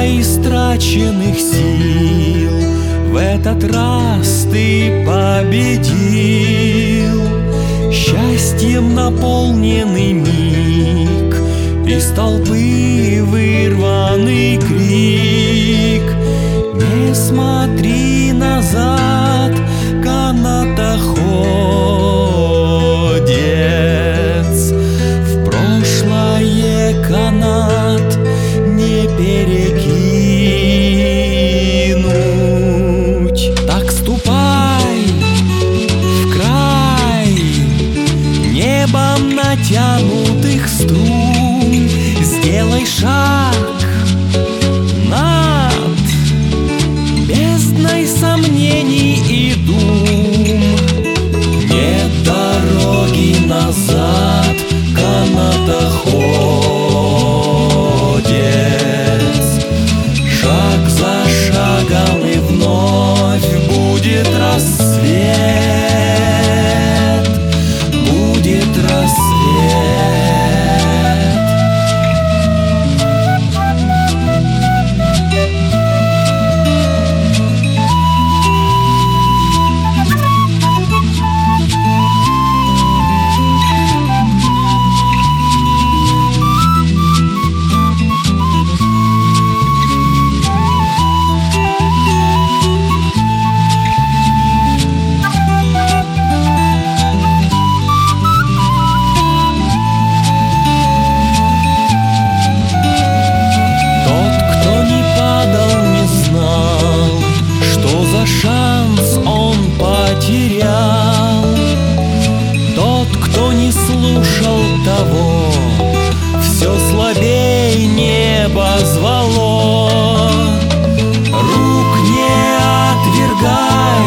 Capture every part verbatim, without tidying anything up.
истраченных сил в этот раз ты победил. Счастьем наполненный миг, из толпы вырванный крик. Не смотри назад, канатоходец, в прошлое канат не перекинуть. Так ступай в край небом натянутых струн, сделай шаг над бездной сомнений и дум. Нет дороги назад, канатоходец, шаг за шагом и вновь будет рассвет, будет рассвет. Шанс он потерял. Тот, кто не слушал того, все слабей небо звало. Рук не отвергай,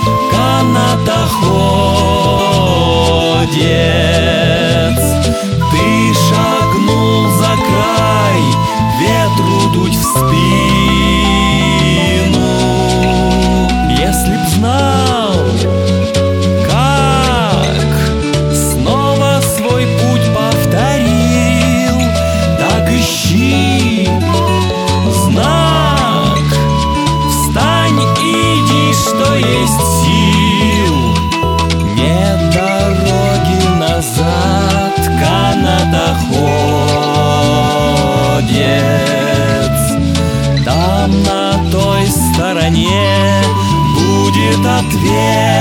канатоходец, ты шагнул за край, ветру дуть в спину. Если б знал, как снова свой путь повторил, так ищи знак, встань, иди, что есть сил. Нет дороги назад, канатоходец, там на той стороне будет ответ.